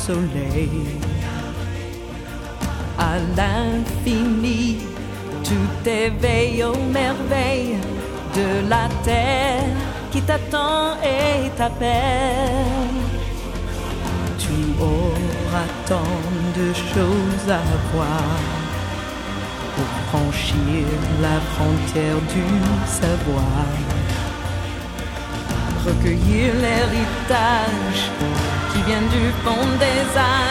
soleil. À l'infini, tout éveille aux merveilles de la terre qui t'attend et t'appelle. Tu auras tant de choses à voir pour franchir la frontière du savoir. Recueillir l'héritage qui vient du fond des âges.